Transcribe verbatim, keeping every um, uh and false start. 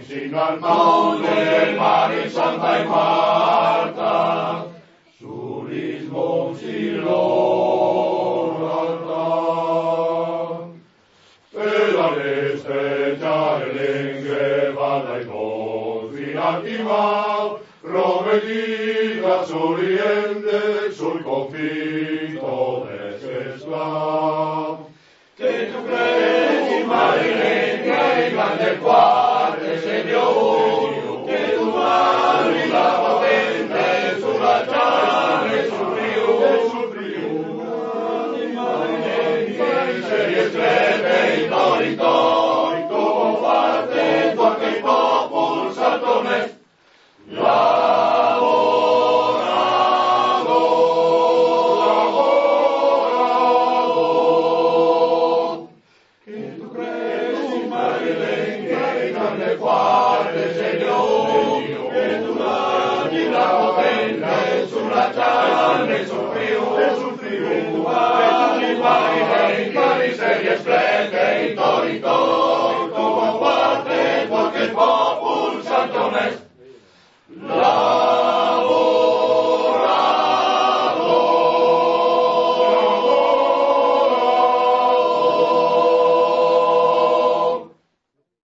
sino al monte del mar en Santa y Marta, surismo silo alta. Pedale strecciare l'enghe vada i pozzi attivao, Rovedita s'oriente sul confitto d'Esclav. Che tu credi, Marilena, in grande parte, Signore, che tu mani la potente sulla ciale e sul Rio, sul Rio. Marilena, serie strette, in tori, tori, tu parte, tu anche il popolo, salto me. Sulla ciale, sul Rio, sul